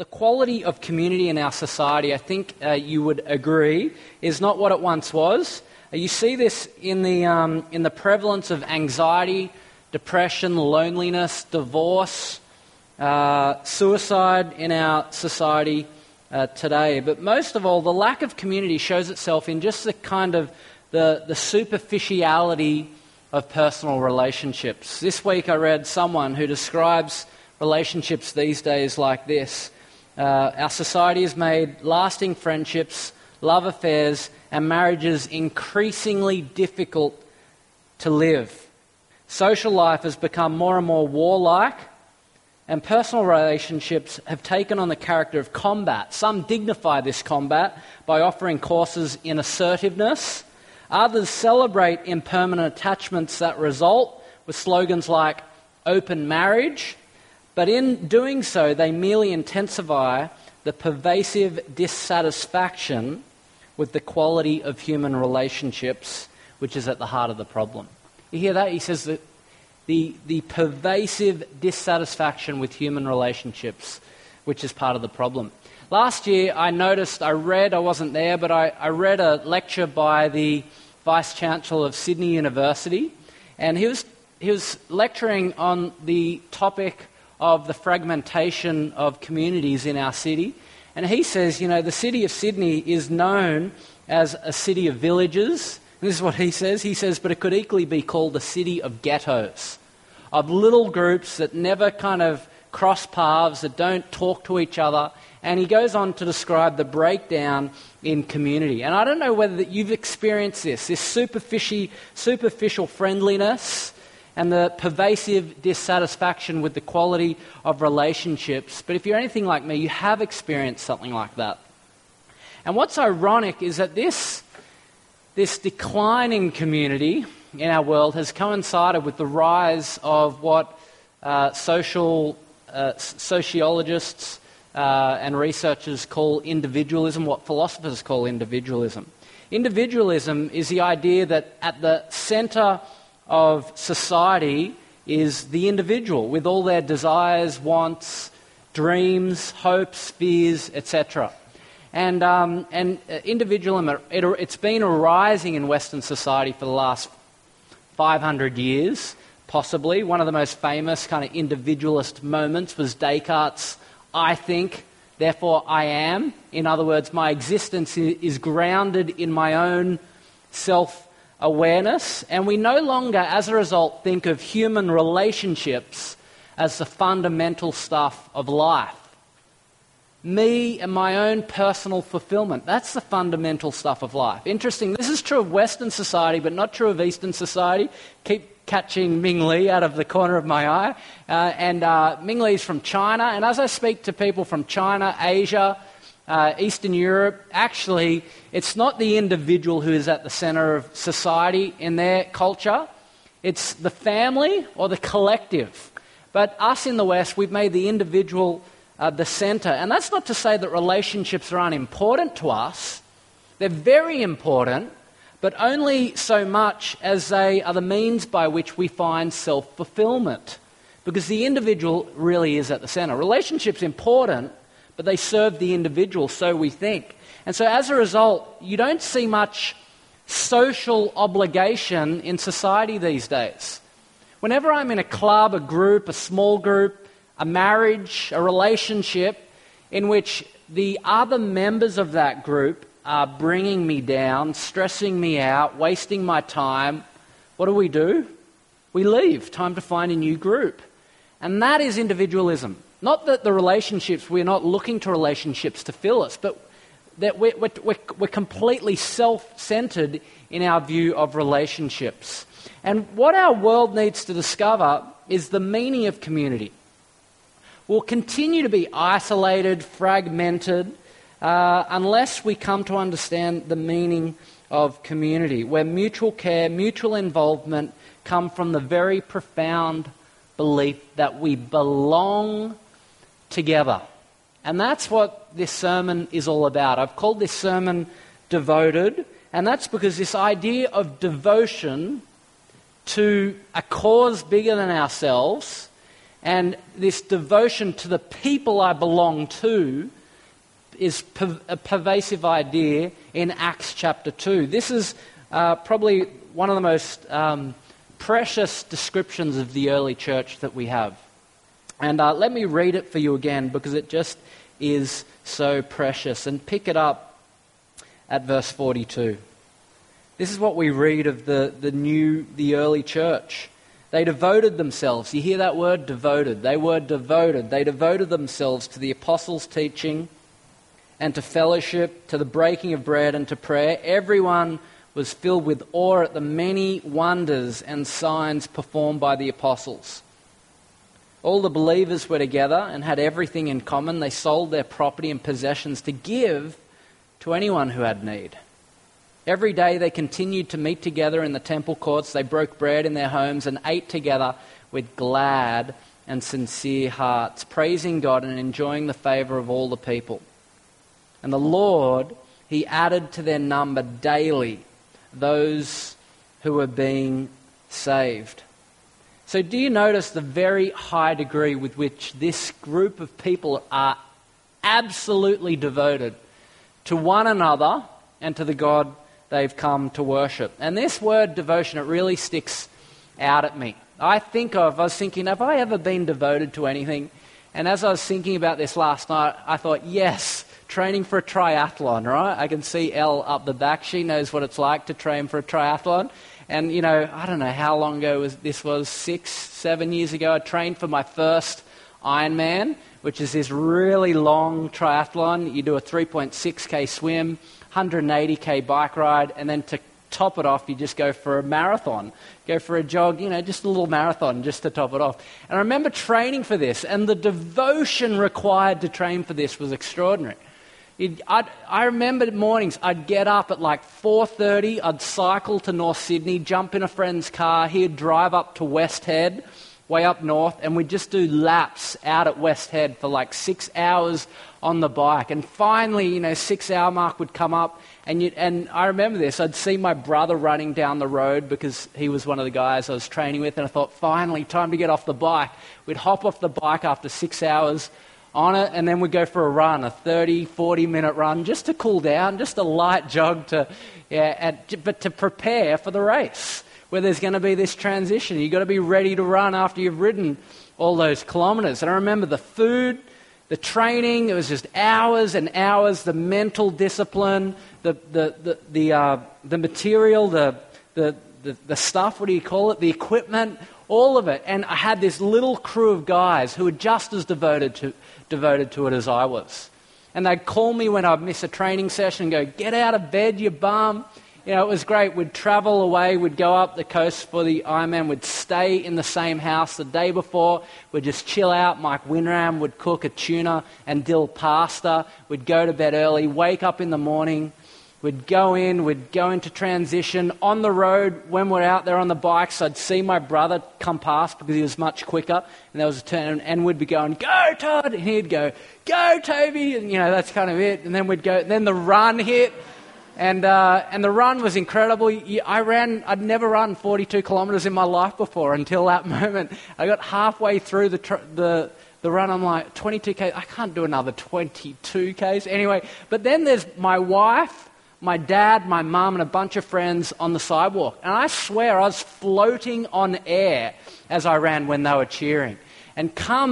the quality of community in our society, I think you would agree, is not what it once was. You see this in the prevalence of anxiety, depression, loneliness, divorce, suicide in our society today. But most of all, the lack of community shows itself in just the kind of the superficiality of personal relationships. This week I read someone who describes relationships these days like this. Our society has made lasting friendships, love affairs, and marriages increasingly difficult to live. Social life has become more and more warlike, and personal relationships have taken on the character of combat. Some dignify this combat by offering courses in assertiveness. Others celebrate impermanent attachments that result with slogans like open marriage. But in doing so, they merely intensify the pervasive dissatisfaction with the quality of human relationships, which is at the heart of the problem. You hear that? He says that the pervasive dissatisfaction with human relationships, which is part of the problem. Last year, I wasn't there, but I read a lecture by the Vice-Chancellor of Sydney University, and he was lecturing on the topic of the fragmentation of communities in our city. And he says, the city of Sydney is known as a city of villages. And this is what he says. He says, but it could equally be called a city of ghettos, of little groups that never kind of cross paths, that don't talk to each other. And he goes on to describe the breakdown in community. And I don't know whether you've experienced this superficial friendliness and the pervasive dissatisfaction with the quality of relationships. But if you're anything like me, you have experienced something like that. And what's ironic is that this declining community in our world has coincided with the rise of what sociologists and researchers call individualism, what philosophers call individualism. Individualism is the idea that at the centre of society is the individual with all their desires, wants, dreams, hopes, fears, etc. And individualism, it's been arising in Western society for the last 500 years, possibly. One of the most famous kind of individualist moments was Descartes' I think, therefore I am. In other words, my existence is grounded in my own self-awareness, and we no longer, as a result, think of human relationships as the fundamental stuff of life. Me and my own personal fulfillment, that's the fundamental stuff of life. Interesting, this is true of Western society, but not true of Eastern society. Keep catching Ming Li out of the corner of my eye. Ming Li is from China, and as I speak to people from China, Asia, Eastern Europe, actually, it's not the individual who is at the centre of society in their culture. It's the family or the collective. But us in the West, we've made the individual the centre. And that's not to say that relationships are unimportant to us. They're very important, but only so much as they are the means by which we find self-fulfillment. Because the individual really is at the centre. Relationships are important, but they serve the individual, so we think. And so as a result, you don't see much social obligation in society these days. Whenever I'm in a club, a group, a small group, a marriage, a relationship in which the other members of that group are bringing me down, stressing me out, wasting my time, what do? We leave. Time to find a new group. And that is individualism. Not that the relationships, we're not looking to relationships to fill us, but that we're completely self-centered in our view of relationships. And what our world needs to discover is the meaning of community. We'll continue to be isolated, fragmented, unless we come to understand the meaning of community, where mutual care, mutual involvement come from the very profound belief that we belong together. And that's what this sermon is all about. I've called this sermon Devoted, and that's because this idea of devotion to a cause bigger than ourselves And this devotion to the people I belong to is a pervasive idea in Acts chapter 2. This is probably one of the most precious descriptions of the early church that we have. And let me read it for you again, because it just is so precious. And pick it up at verse 42. This is what we read of the early church. They devoted themselves. You hear that word, devoted. They were devoted. They devoted themselves to the apostles' teaching and to fellowship, to the breaking of bread and to prayer. Everyone was filled with awe at the many wonders and signs performed by the apostles. All the believers were together and had everything in common. They sold their property and possessions to give to anyone who had need. Every day they continued to meet together in the temple courts. They broke bread in their homes and ate together with glad and sincere hearts, praising God and enjoying the favor of all the people. And the Lord, He added to their number daily those who were being saved. So do you notice the very high degree with which this group of people are absolutely devoted to one another and to the God they've come to worship? And this word devotion, it really sticks out at me. I was thinking, have I ever been devoted to anything? And as I was thinking about this last night, I thought, yes, training for a triathlon, right? I can see Elle up the back. She knows what it's like to train for a triathlon. And, I don't know how long ago this was, 6-7 years ago, I trained for my first Ironman, which is this really long triathlon. You do a 3.6k swim, 180k bike ride, and then to top it off, you just go for a marathon. Go for a jog, just a little marathon just to top it off. And I remember training for this, and the devotion required to train for this was extraordinary. I remember mornings, I'd get up at like 4:30, I'd cycle to North Sydney, jump in a friend's car, he'd drive up to West Head, way up north, and we'd just do laps out at West Head for like 6 hours on the bike. And finally, 6-hour mark would come up, and I remember this, I'd see my brother running down the road because he was one of the guys I was training with, and I thought, finally, time to get off the bike. We'd hop off the bike after 6 hours on it, and then we'd go for a run, a 30, 40-minute run, just to cool down, just a light jog but to prepare for the race, where there's going to be this transition. You've got to be ready to run after you've ridden all those kilometres. And I remember the food, the training, it was just hours and hours, the mental discipline, the material, the stuff, what do you call it, the equipment, all of it. And I had this little crew of guys who were just as devoted to it as I was. And they'd call me when I'd miss a training session and go, "Get out of bed, you bum." It was great. We'd travel away, we'd go up the coast for the Ironman, we'd stay in the same house the day before, we'd just chill out. Mike Winram would cook a tuna and dill pasta, we'd go to bed early, wake up in the morning, we'd go into transition. On the road, when we're out there on the bikes, I'd see my brother come past because he was much quicker, and there was a turn, and we'd be going, "Go, Todd!" And he'd go, "Go, Toby!" And, that's kind of it. And then we'd go, then the run hit. And the run was incredible. I'd never run 42 kilometres in my life before until that moment. I got halfway through the run. I'm like, 22K, I can't do another 22Ks. Anyway, but then there's my wife, my dad, my mum, and a bunch of friends on the sidewalk. And I swear I was floating on air as I ran when they were cheering. And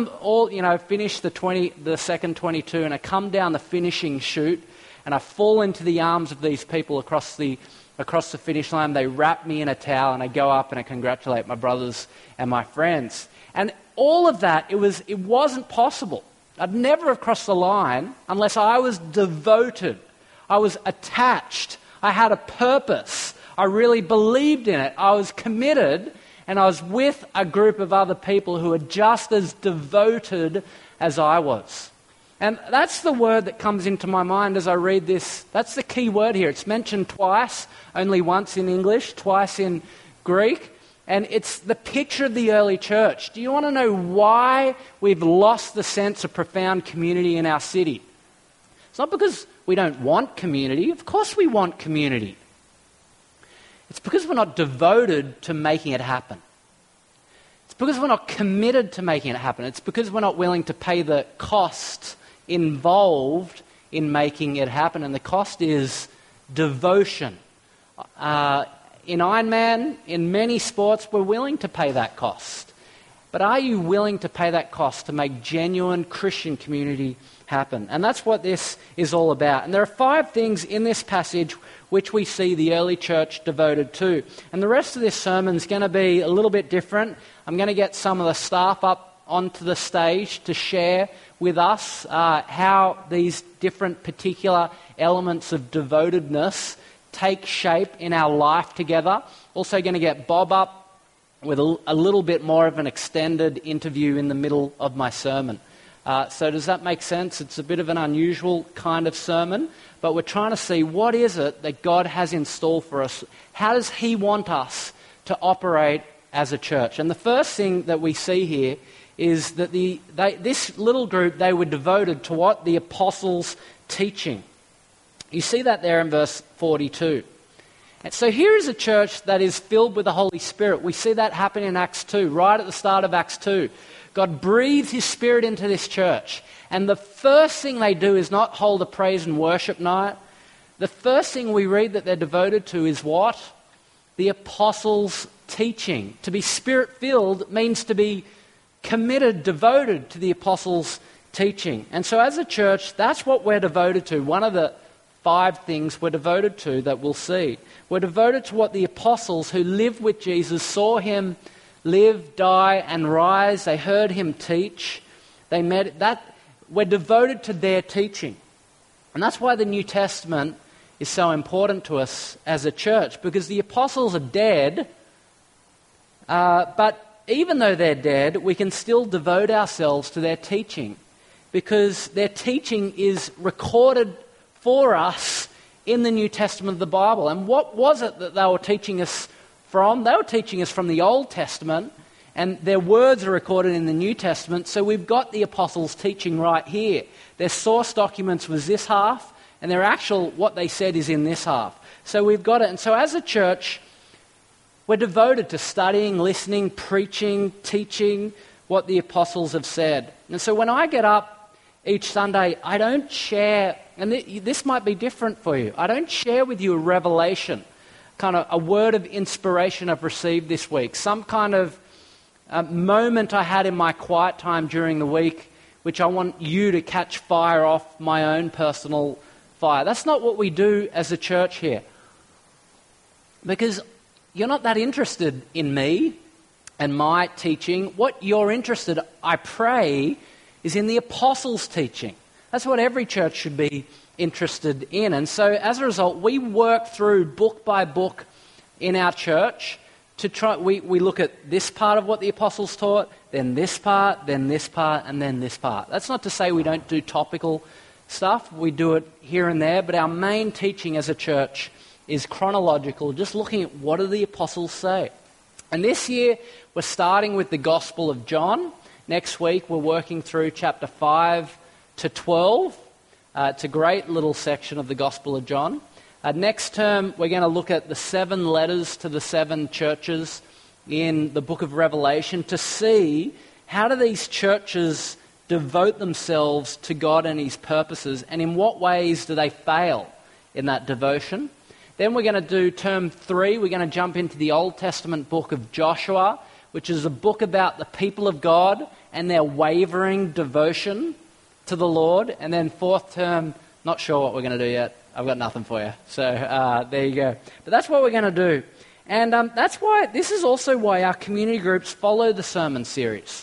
finish the second 22, and I come down the finishing chute, and I fall into the arms of these people across the finish line. They wrap me in a towel, and I go up and I congratulate my brothers and my friends. And all of that, it wasn't possible. I'd never have crossed the line unless I was devoted. I was attached. I had a purpose. I really believed in it. I was committed, and I was with a group of other people who were just as devoted as I was. And that's the word that comes into my mind as I read this. That's the key word here. It's mentioned twice, only once in English, twice in Greek. And it's the picture of the early church. Do you want to know why we've lost the sense of profound community in our city? It's not because we don't want community. Of course we want community. It's because we're not devoted to making it happen. It's because we're not committed to making it happen. It's because we're not willing to pay the cost involved in making it happen. And the cost is devotion. In Ironman, in many sports, we're willing to pay that cost. But are you willing to pay that cost to make genuine Christian community happen? And that's what this is all about. And there are 5 things in this passage which we see the early church devoted to. And the rest of this sermon is going to be a little bit different. I'm going to get some of the staff up onto the stage to share with us how these different particular elements of devotedness take shape in our life together. Also going to get Bob up with a little bit more of an extended interview in the middle of my sermon. So does that make sense? It's a bit of an unusual kind of sermon, but we're trying to see what is it that God has in store for us. How does He want us to operate as a church? And the first thing that we see here is that this little group, they were devoted to what? The apostles' teaching. You see that there in verse 42. And so here is a church that is filled with the Holy Spirit. We see that happen in Acts 2, right at the start of Acts 2. God breathes His Spirit into this church. And the first thing they do is not hold a praise and worship night. The first thing we read that they're devoted to is what? The apostles' teaching. To be Spirit-filled means to be committed, devoted to the apostles' teaching. And so as a church, that's what we're devoted to. One of the 5 things we're devoted to that we'll see. We're devoted to what the apostles who lived with Jesus saw Him live, die, and rise. They heard Him teach. We're devoted to their teaching. And that's why the New Testament is so important to us as a church, because the apostles are dead, but even though they're dead, we can still devote ourselves to their teaching, because their teaching is recorded for us in the New Testament of the Bible. And what was it that they were teaching us from? They were teaching us from the Old Testament, and their words are recorded in the New Testament, so we've got the apostles' teaching right here. Their source documents was this half, and their actual, what they said is in this half. So we've got it. And so as a church, we're devoted to studying, listening, preaching, teaching what the apostles have said. And so when I get up each Sunday, I don't share, and this might be different for you, I don't share with you a revelation, kind of a word of inspiration I've received this week, some kind of moment I had in my quiet time during the week, which I want you to catch fire off my own personal fire. That's not what we do as a church here. Because you're not that interested in me and my teaching. What you're interested, I pray, is in the apostles' teaching. That's what every church should be interested in. And so as a result, we work through book by book in our church to try. We look at this part of what the apostles taught, then this part, then this part, and then this part. That's not to say we don't do topical stuff. We do it here and there, but our main teaching as a church is chronological, just looking at what do the apostles say. And this year, we're starting with the Gospel of John. Next week, we're working through chapter 5 to 12. It's a great little section of the Gospel of John. Next term, we're going to look at the 7 letters to the 7 churches in the book of Revelation to see how do these churches devote themselves to God and His purposes, and in what ways do they fail in that devotion. Then we're going to do term 3, we're going to jump into the Old Testament book of Joshua, which is a book about the people of God and their wavering devotion to the Lord. And then 4th term, not sure what we're going to do yet. I've got nothing for you. So there you go. But that's what we're going to do. And this is also why our community groups follow the sermon series.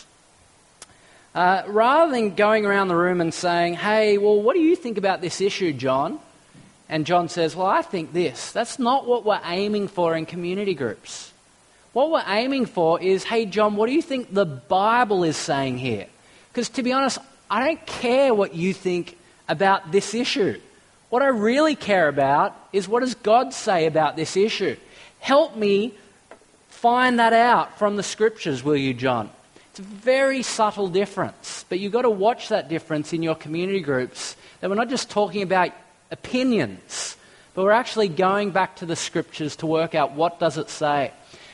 Rather than going around the room and saying, hey, well, what do you think about this issue, John? And John says, well, I think this. That's not what we're aiming for in community groups. What we're aiming for is, hey, John, what do you think the Bible is saying here? Because to be honest, I don't care what you think about this issue. What I really care about is what does God say about this issue? Help me find that out from the Scriptures, will you, John? It's a very subtle difference, but you've got to watch that difference in your community groups, that we're not just talking about opinions, but we're actually going back to the Scriptures to work out what does it say.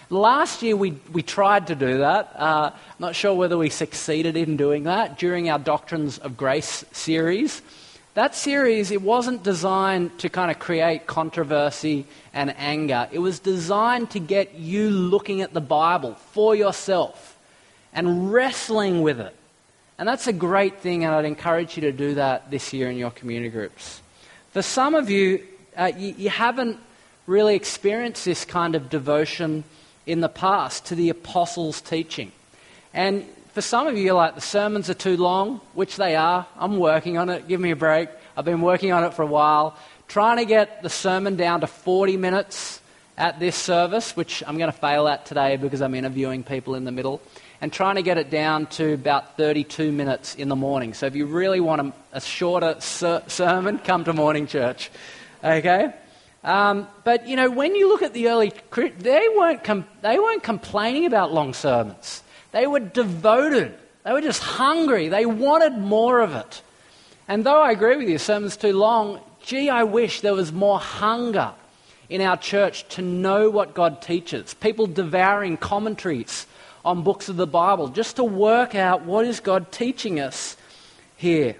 Last year we tried to do that. I'm not sure whether we succeeded in doing that during our Doctrines of Grace series. That series, it wasn't designed to kind of create controversy and anger. It was designed to get you looking at the Bible for yourself and wrestling with it. And that's a great thing, and I'd encourage you to do that this year in your community groups. For some of you, you haven't really experienced this kind of devotion in the past to the apostles' teaching. And for some of you, you're like, the sermons are too long, which they are. I'm working on it. Give me a break. I've been working on it for a while. Trying to get the sermon down to 40 minutes at this service, which I'm going to fail at today because I'm interviewing people in the middle, and trying to get it down to about 32 minutes in the morning. So if you really want a shorter sermon, come to morning church. Okay? But, you know, when you look at the early, they weren't complaining about long sermons. They were devoted. They were just hungry. They wanted more of it. And though I agree with you, sermon's too long, I wish there was more hunger in our church to know what God teaches. People devouring commentaries on books of the Bible just to work out what is God teaching us here.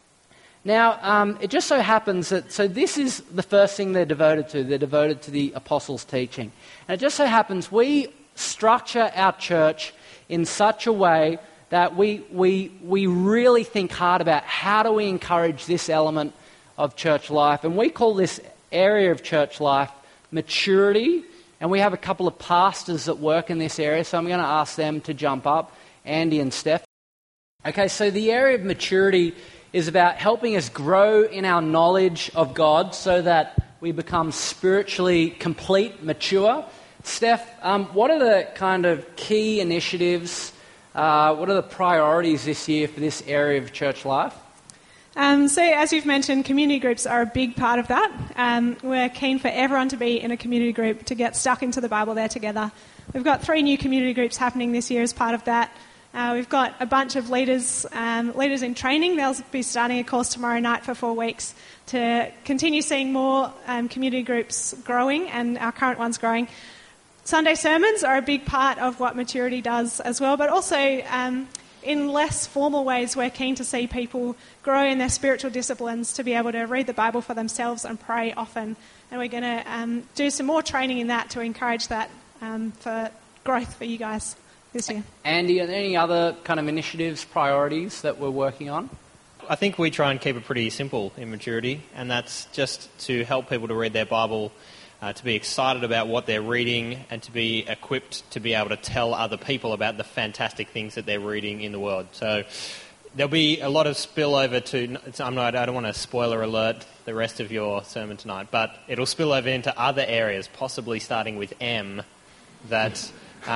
Now, it just so happens that, so this is the first thing they're devoted to. They're devoted to the apostles' teaching. And it just so happens we structure our church in such a way that we really think hard about how do we encourage this element of church life. And we call this area of church life maturity. And we have a couple of pastors that work in this area, so I'm going to ask them to jump up, Andy and Steph. Okay, so the area of maturity is about helping us grow in our knowledge of God so that we become spiritually complete, mature. Steph, what are the kind of key initiatives, what are the priorities this year for this area of church life? So as you've mentioned, community groups are a big part of that. We're keen for everyone to be in a community group, to get stuck into the Bible there together. We've got 3 new community groups happening this year as part of that. We've got a bunch of leaders in training. They'll be starting a course tomorrow night for 4 weeks to continue seeing more community groups growing and our current ones growing. Sunday sermons are a big part of what maturity does as well, but also in less formal ways, we're keen to see people grow in their spiritual disciplines to be able to read the Bible for themselves and pray often. And we're going to do some more training in that to encourage that for growth for you guys this year. Andy, are there any other kind of initiatives, priorities that we're working on? I think we try and keep it pretty simple in maturity, and that's just to help people to read their Bible, to be excited about what they're reading, and to be equipped to be able to tell other people about the fantastic things that they're reading in the world. So there'll be a lot of spillover to, I don't want to spoiler alert the rest of your sermon tonight, but it'll spill over into other areas, possibly starting with M, that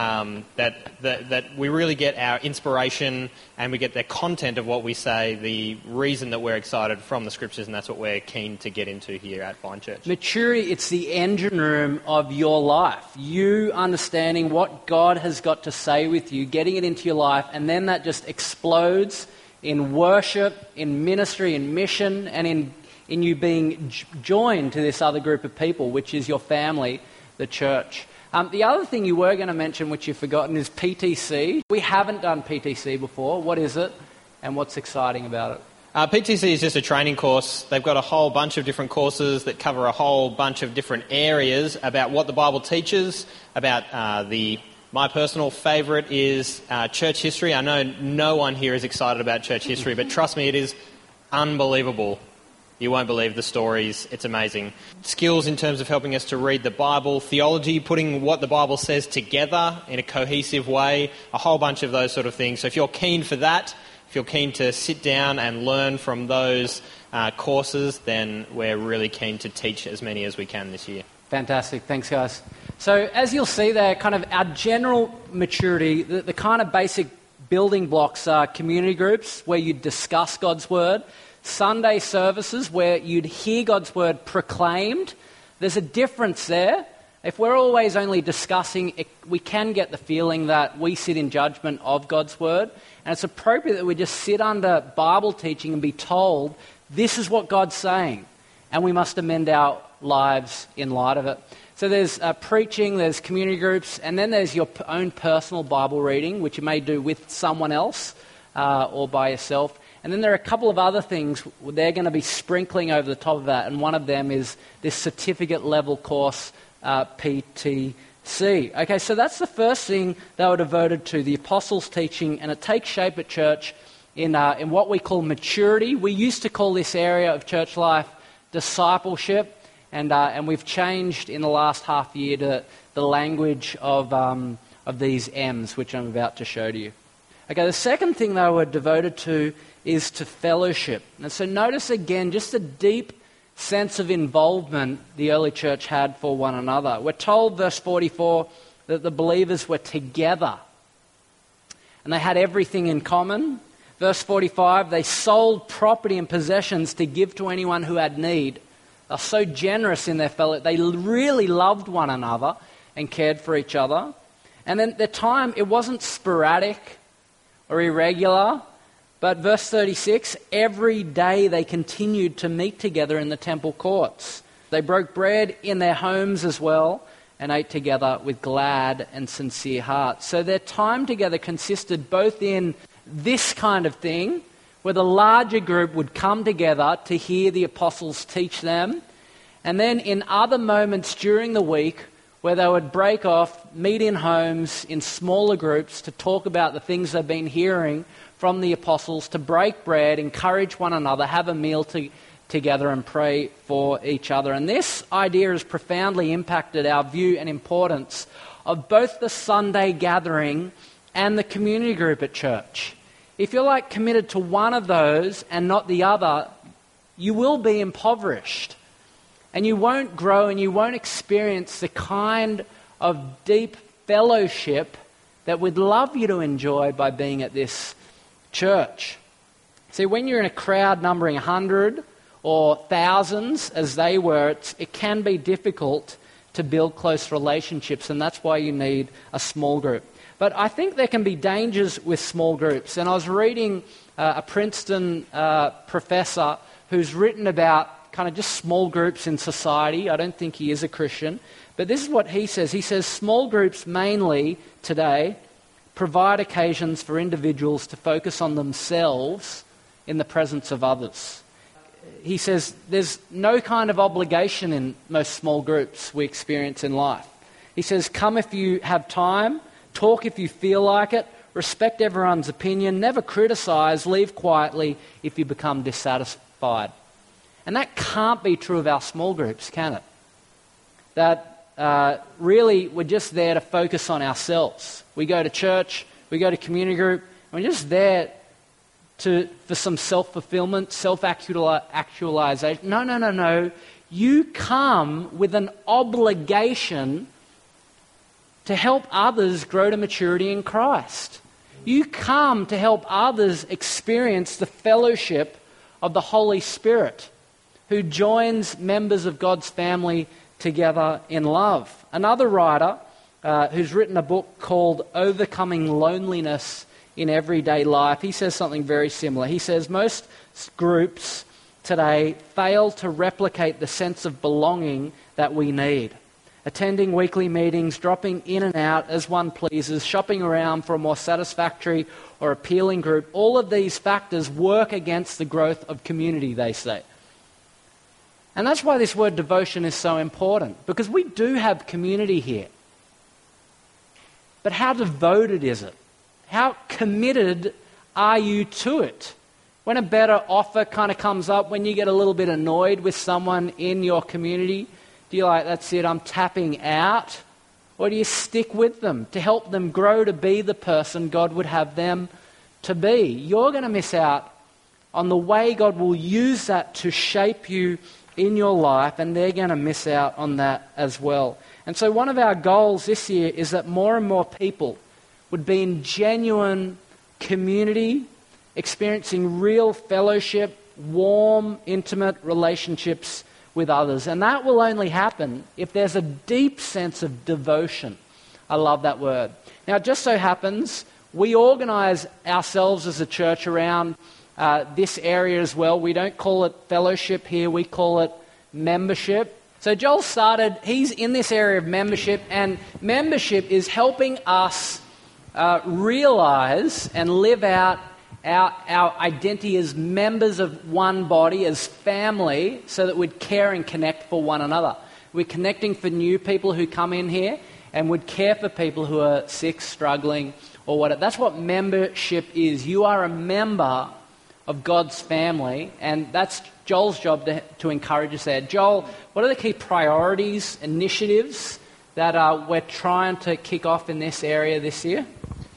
we really get our inspiration and we get the content of what we say, the reason that we're excited from the Scriptures, and that's what we're keen to get into here at Vine Church. Maturity, it's the engine room of your life. You understanding what God has got to say with you, getting it into your life, and then that just explodes in worship, in ministry, in mission, and in you being joined to this other group of people, which is your family, the church. The other thing you were going to mention, which you've forgotten, is PTC. We haven't done PTC before. What is it, and what's exciting about it? PTC is just a training course. They've got a whole bunch of different courses that cover a whole bunch of different areas about what the Bible teaches, about my personal favourite is church history. I know no one here is excited about church history, but trust me, it is unbelievable. You won't believe the stories. It's amazing. Skills in terms of helping us to read the Bible, theology, putting what the Bible says together in a cohesive way, a whole bunch of those sort of things. So if you're keen for that, if you're keen to sit down and learn from those courses, then we're really keen to teach as many as we can this year. Fantastic. Thanks, guys. So as you'll see there, kind of our general maturity, the kind of basic building blocks are community groups where you discuss God's Word, Sunday services where you'd hear God's Word proclaimed. There's a difference there. If we're always only discussing, we can get the feeling that we sit in judgment of God's Word. And it's appropriate that we just sit under Bible teaching and be told, this is what God's saying. And we must amend our lives in light of it. So there's preaching, there's community groups, and then there's your own personal Bible reading, which you may do with someone else or by yourself. And then there are a couple of other things they're going to be sprinkling over the top of that, and one of them is this certificate level course, PTC. Okay, so that's the first thing they were devoted to, the apostles' teaching, and it takes shape at church in what we call maturity. We used to call this area of church life discipleship, and we've changed in the last half year to the language of these M's, which I'm about to show to you. Okay, the second thing they were devoted to is to fellowship. And so notice again just the deep sense of involvement the early church had for one another. We're told, verse 44, that the believers were together and they had everything in common. Verse 45, they sold property and possessions to give to anyone who had need. They're so generous in their fellowship. They really loved one another and cared for each other. And then their time, it wasn't sporadic or irregular. But verse 36, every day they continued to meet together in the temple courts. They broke bread in their homes as well and ate together with glad and sincere hearts. So their time together consisted both in this kind of thing, where the larger group would come together to hear the apostles teach them, and then in other moments during the week where they would break off, meet in homes in smaller groups to talk about the things they've been hearing from the apostles, to break bread, encourage one another, have a meal together and pray for each other. And this idea has profoundly impacted our view and importance of both the Sunday gathering and the community group at church. If you're committed to one of those and not the other, you will be impoverished. And you won't grow and you won't experience the kind of deep fellowship that we'd love you to enjoy by being at this church. See, when you're in a crowd numbering 100 or thousands, as they were, it can be difficult to build close relationships, and that's why you need a small group. But I think there can be dangers with small groups. And I was reading a Princeton professor who's written about kind of just small groups in society. I don't think he is a Christian. But this is what he says. He says small groups mainly today provide occasions for individuals to focus on themselves in the presence of others. He says there's no kind of obligation in most small groups we experience in life. He says, come if you have time, talk if you feel like it, respect everyone's opinion, never criticize, leave quietly if you become dissatisfied. And that can't be true of our small groups, can it? That really we're just there to focus on ourselves. We go to church, we go to community group, and we're just there for some self-fulfillment, self-actualization. No. You come with an obligation to help others grow to maturity in Christ. You come to help others experience the fellowship of the Holy Spirit, who joins members of God's family together in love. Another writer who's written a book called Overcoming Loneliness in Everyday Life, he says something very similar. He says most groups today fail to replicate the sense of belonging that we need. Attending weekly meetings, dropping in and out as one pleases, shopping around for a more satisfactory or appealing group, all of these factors work against the growth of community, they say. And that's why this word devotion is so important, because we do have community here. But how devoted is it? How committed are you to it? When a better offer kind of comes up, when you get a little bit annoyed with someone in your community, do you that's it, I'm tapping out? Or do you stick with them to help them grow to be the person God would have them to be? You're going to miss out on the way God will use that to shape you in your life, and they're going to miss out on that as well. And so one of our goals this year is that more and more people would be in genuine community, experiencing real fellowship, warm, intimate relationships with others. And that will only happen if there's a deep sense of devotion. I love that word. Now, it just so happens we organise ourselves as a church around this area as well. We don't call it fellowship here, we call it membership. So Joel started, he's in this area of membership, and membership is helping us realize and live out our identity as members of one body, as family, so that we'd care and connect for one another. We're connecting for new people who come in here, and would care for people who are sick, struggling, or whatever. That's what membership is. You are a member of God's family, and that's Joel's job to encourage us there. Joel, what are the key priorities, initiatives that we're trying to kick off in this area this year?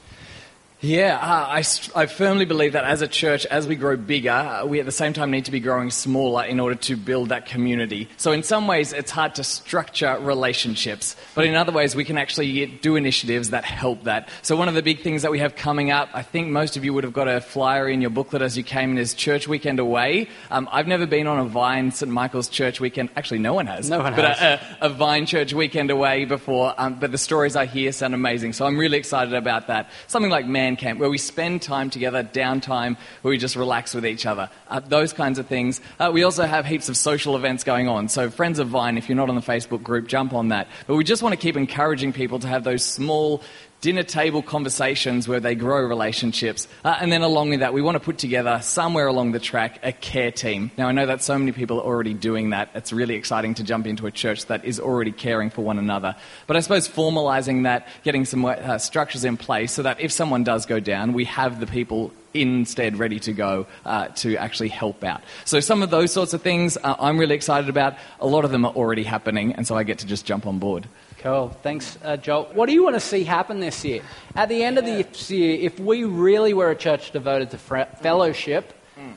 Yeah, I firmly believe that as a church, as we grow bigger, we at the same time need to be growing smaller in order to build that community. So in some ways, it's hard to structure relationships, but in other ways, we can actually do initiatives that help that. So one of the big things that we have coming up, I think most of you would have got a flyer in your booklet as you came in, is Church Weekend Away. I've never been on a Vine St. Michael's Church Weekend. Actually, no one has. No one has. A Vine Church Weekend Away before, but the stories I hear sound amazing. So I'm really excited about that. Something like Man Camp, where we spend time together, downtime, where we just relax with each other. Those kinds of things. We also have heaps of social events going on. So Friends of Vine, if you're not on the Facebook group, jump on that. But we just want to keep encouraging people to have those small dinner table conversations where they grow relationships. And then along with that, we want to put together somewhere along the track a care team. Now, I know that so many people are already doing that. It's really exciting to jump into a church that is already caring for one another. But I suppose formalising that, getting some structures in place so that if someone does go down, we have the people instead ready to go to actually help out. So some of those sorts of things I'm really excited about. A lot of them are already happening, and so I get to just jump on board. Cool. Thanks, Joel. What do you want to see happen this year? At the end of this year, if we really were a church devoted to fellowship,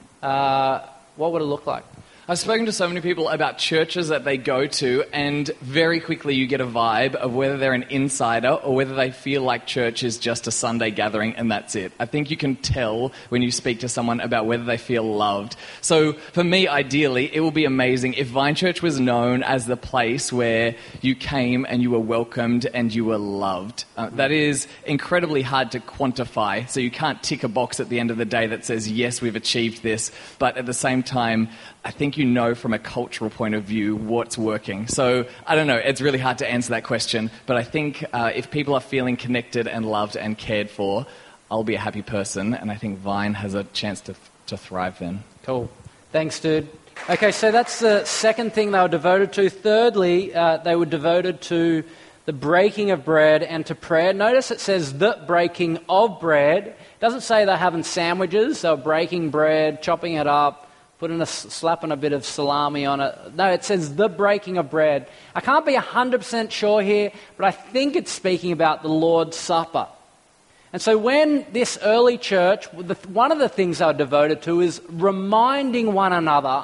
what would it look like? I've spoken to so many people about churches that they go to, and very quickly you get a vibe of whether they're an insider or whether they feel like church is just a Sunday gathering and that's it. I think you can tell when you speak to someone about whether they feel loved. So for me, ideally, it will be amazing if Vine Church was known as the place where you came and you were welcomed and you were loved. That is incredibly hard to quantify, so you can't tick a box at the end of the day that says, yes, we've achieved this, but at the same time, I think you know from a cultural point of view what's working. So, I don't know, it's really hard to answer that question, but I think if people are feeling connected and loved and cared for, I'll be a happy person, and I think Vine has a chance to thrive then. Cool. Thanks, dude. Okay, so that's the second thing they were devoted to. Thirdly, they were devoted to the breaking of bread and to prayer. Notice it says the breaking of bread. It doesn't say they're having sandwiches, they're breaking bread, chopping it up, slapping a bit of salami on it. No, it says the breaking of bread. I can't be 100% sure here, but I think it's speaking about the Lord's Supper. And so when this early church, one of the things they were devoted to is reminding one another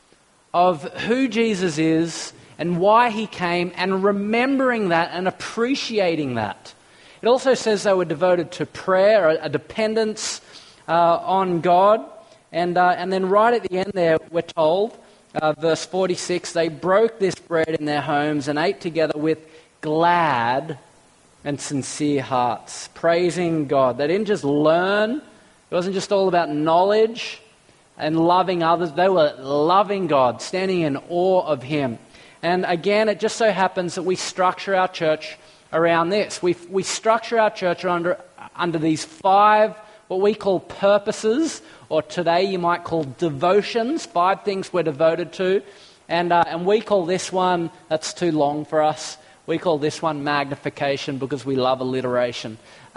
of who Jesus is and why he came, and remembering that and appreciating that. It also says they were devoted to prayer, a dependence on God. And then right at the end there, we're told, verse 46, they broke this bread in their homes and ate together with glad and sincere hearts, praising God. They didn't just learn. It wasn't just all about knowledge and loving others. They were loving God, standing in awe of him. And again, it just so happens that we structure our church around this. We structure our church under these 5 what we call purposes, or today you might call devotions, 5 things we're devoted to. And we call this one, that's too long for us, we call this one magnification because we love alliteration.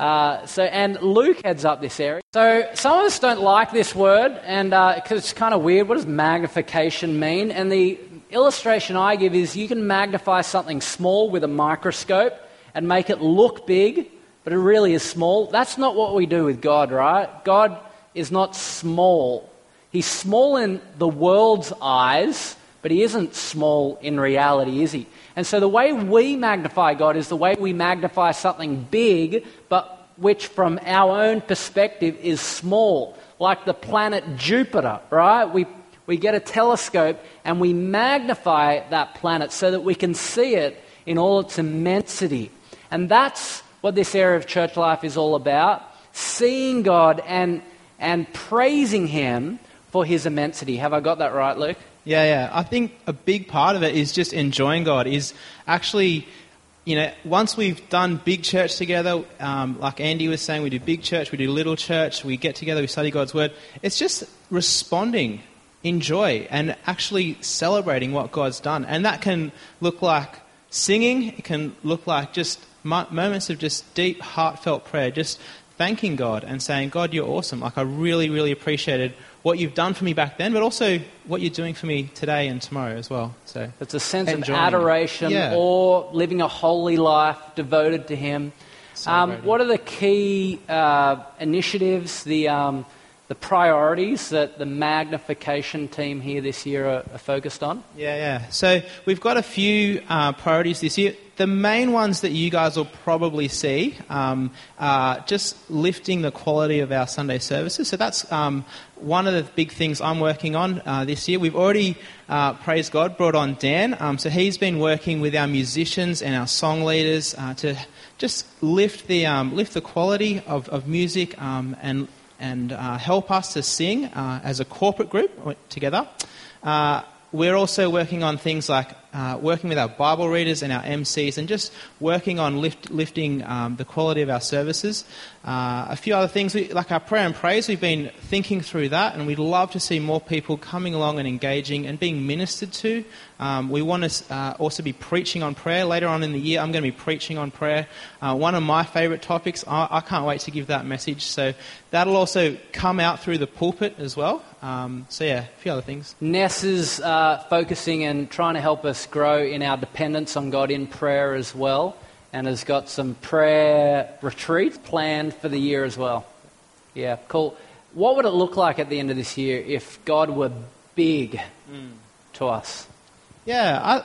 And Luke heads up this area. So some of us don't like this word, and because it's kind of weird. What does magnification mean? And the illustration I give is you can magnify something small with a microscope and make it look big, but it really is small. That's not what we do with God, right? God is not small. He's small in the world's eyes, but he isn't small in reality, is he? And so the way we magnify God is the way we magnify something big, but which from our own perspective is small, like the planet Jupiter, right? We get a telescope and we magnify that planet so that we can see it in all its immensity. And that's what this area of church life is all about, seeing God and praising him for his immensity. Have I got that right, Luke? Yeah. I think a big part of it is just enjoying God, is actually, once we've done big church together, like Andy was saying, we do big church, we do little church, we get together, we study God's Word. It's just responding in joy and actually celebrating what God's done. And that can look like singing, it can look like just moments of just deep, heartfelt prayer, just thanking God and saying, God, you're awesome. Like, I really, really appreciated what you've done for me back then, but also what you're doing for me today and tomorrow as well. So it's a sense of adoration, or living a holy life devoted to Him. What are the key initiatives, the priorities that the magnification team here this year are focused on? Yeah. So we've got a few priorities this year. The main ones that you guys will probably see are just lifting the quality of our Sunday services. So that's one of the big things I'm working on this year. We've already, praise God, brought on Dan. So he's been working with our musicians and our song leaders to just lift the quality of music and help us to sing as a corporate group together. We're also working on things like working with our Bible readers and our MCs, and just working on lifting the quality of our services. A few other things, like our prayer and praise, we've been thinking through that, and we'd love to see more people coming along and engaging and being ministered to. We want to also be preaching on prayer. Later on in the year, I'm going to be preaching on prayer. One of my favourite topics. I can't wait to give that message. So that'll also come out through the pulpit as well. A few other things. Ness is focusing and trying to help us grow in our dependence on God in prayer as well, and has got some prayer retreats planned for the year as well. Yeah, cool. What would it look like at the end of this year if God were big to us? Yeah,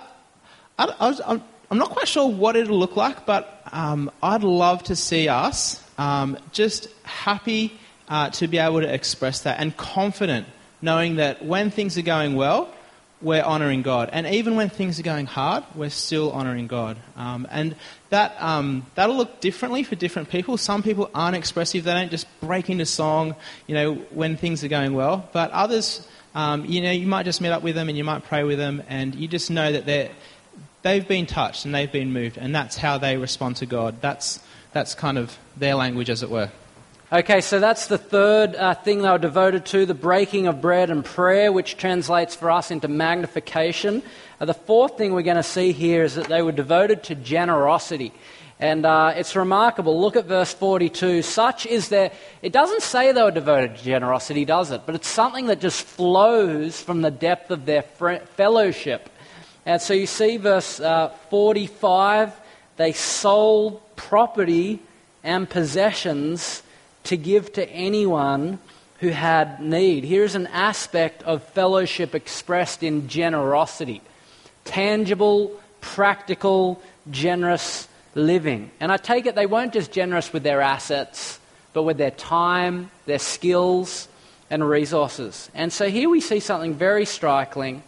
I'm not quite sure what it'll look like, but I'd love to see us just happy to be able to express that, and confident, knowing that when things are going well, we're honouring God. And even when things are going hard, we're still honouring God. And that'll look differently for different people. Some people aren't expressive. They don't just break into song, when things are going well. But others, you might just meet up with them and you might pray with them, and you just know that they've been touched and they've been moved, and that's how they respond to God. That's kind of their language, as it were. Okay, so that's the third thing they were devoted to, the breaking of bread and prayer, which translates for us into magnification. The fourth thing we're going to see here is that they were devoted to generosity. And it's remarkable. Look at verse 42. Such is their... It doesn't say they were devoted to generosity, does it? But it's something that just flows from the depth of their fellowship. And so you see verse 45, they sold property and possessions to give to anyone who had need. Here's an aspect of fellowship expressed in generosity. Tangible, practical, generous living. And I take it they weren't just generous with their assets, but with their time, their skills, and resources. And so here we see something very striking,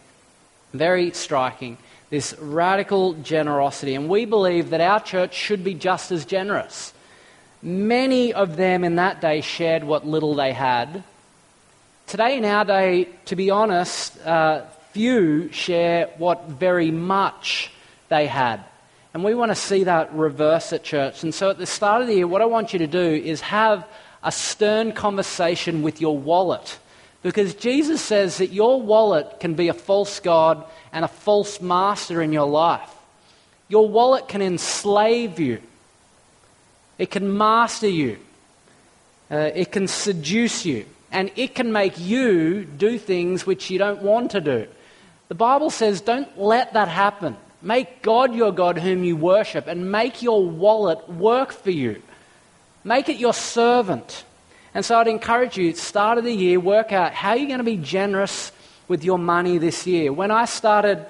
this radical generosity. And we believe that our church should be just as generous. Many of them in that day shared what little they had. Today in our day, to be honest, few share what very much they had. And we want to see that reverse at church. And so at the start of the year, what I want you to do is have a stern conversation with your wallet. Because Jesus says that your wallet can be a false god and a false master in your life. Your wallet can enslave you. It can master you. It can seduce you. And it can make you do things which you don't want to do. The Bible says don't let that happen. Make God your God whom you worship, and make your wallet work for you. Make it your servant. And so I'd encourage you, at the start of the year, work out how you're going to be generous with your money this year. When I started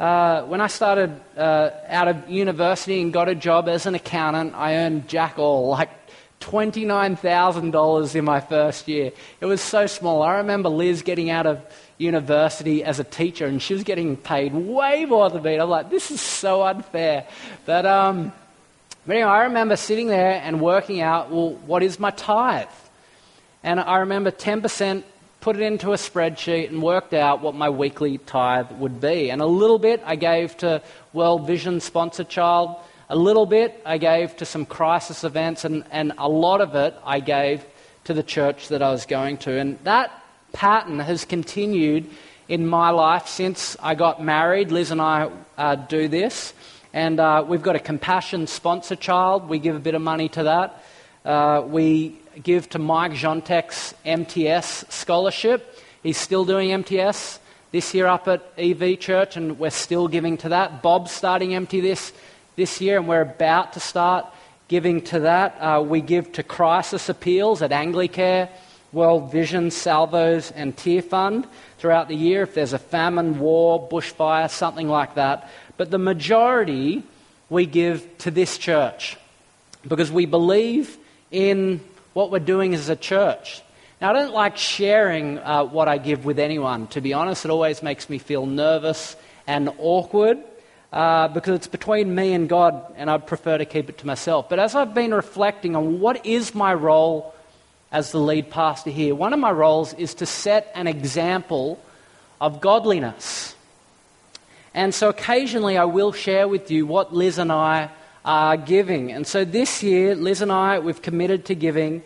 out of university and got a job as an accountant, I earned jack all, like $29,000 in my first year. It was so small. I remember Liz getting out of university as a teacher, and she was getting paid way more than me. And I'm like, this is so unfair. But anyway, I remember sitting there and working out, well, what is my tithe? And I remember 10% put it into a spreadsheet and worked out what my weekly tithe would be. And a little bit I gave to World Vision Sponsor Child, a little bit I gave to some crisis events, and a lot of it I gave to the church that I was going to. And that pattern has continued in my life since I got married. Liz and I do this. And we've got a Compassion Sponsor Child. We give a bit of money to that. We give to Mike Jontek's MTS scholarship. He's still doing MTS this year up at EV Church, and we're still giving to that. Bob's starting MT this year, and we're about to start giving to that. We give to Crisis Appeals at Anglicare, World Vision, Salvos, and Tear Fund throughout the year if there's a famine, war, bushfire, something like that. But the majority we give to this church because we believe in what we're doing as a church. Now, I don't like sharing what I give with anyone, to be honest. It always makes me feel nervous and awkward because it's between me and God, and I'd prefer to keep it to myself. But as I've been reflecting on what is my role as the lead pastor here, one of my roles is to set an example of godliness. And so occasionally I will share with you what Liz and I are giving. And so this year, Liz and I, we've committed to giving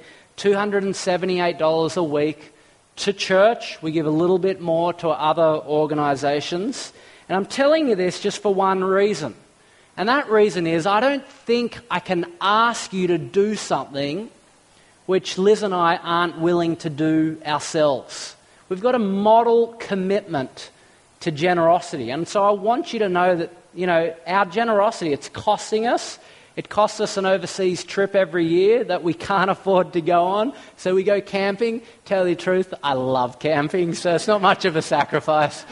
$278 a week to church. We give a little bit more to other organisations. And I'm telling you this just for one reason. And that reason is I don't think I can ask you to do something which Liz and I aren't willing to do ourselves. We've got a model commitment to generosity. And so I want you to know that, you know, our generosity, it's costing us. It costs us an overseas trip every year that we can't afford to go on. So we go camping. Tell you the truth, I love camping, so it's not much of a sacrifice.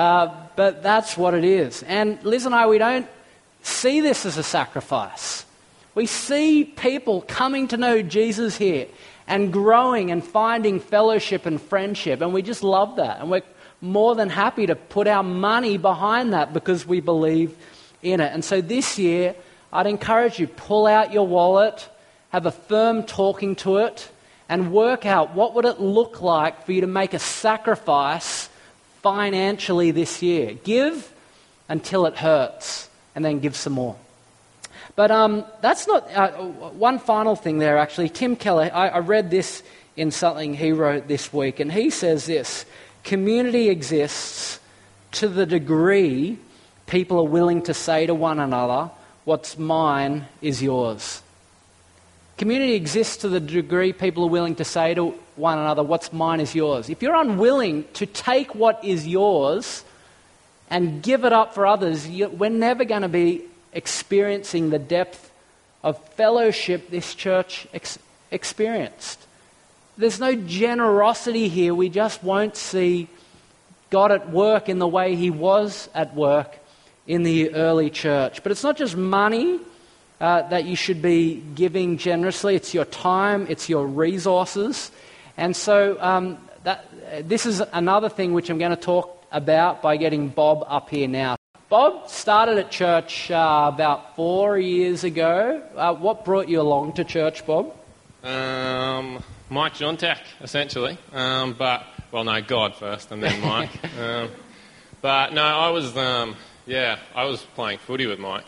But that's what it is. And Liz and I, we don't see this as a sacrifice. We see people coming to know Jesus here and growing and finding fellowship and friendship. And we just love that. And we're more than happy to put our money behind that because we believe in it. And so this year, I'd encourage you, pull out your wallet, have a firm talking to it, and work out what would it look like for you to make a sacrifice financially this year. Give until it hurts, and then give some more. But that's not... one final thing there, actually. Tim Keller, I read this in something he wrote this week, and he says this: community exists to the degree people are willing to say to one another, what's mine is yours. Community exists to the degree people are willing to say to one another, what's mine is yours. If you're unwilling to take what is yours and give it up for others, we're never going to be experiencing the depth of fellowship this church experienced. There's no generosity here. We just won't see God at work in the way he was at work in the early church. But it's not just money that you should be giving generously. It's your time, it's your resources. And so this is another thing which I'm going to talk about by getting Bob up here now. Bob started at church about 4 years ago. What brought you along to church, Bob? Mike Jontek, essentially. God first and then Mike. I was playing footy with Mike.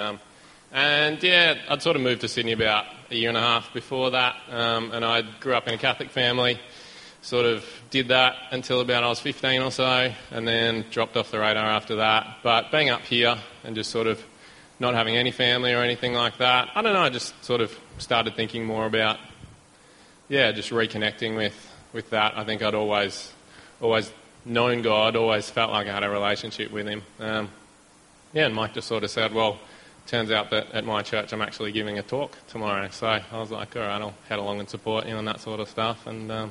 I'd sort of moved to Sydney about a year and a half before that, and I grew up in a Catholic family, sort of did that until about I was 15 or so, and then dropped off the radar after that. But being up here and just sort of not having any family or anything like that, I don't know, I just sort of started thinking more about, just reconnecting with that. I think I'd always known God, always felt like I had a relationship with him. And Mike just sort of said, well, turns out that at my church I'm actually giving a talk tomorrow. So I was like, all right, I'll head along and support you and that sort of stuff. And I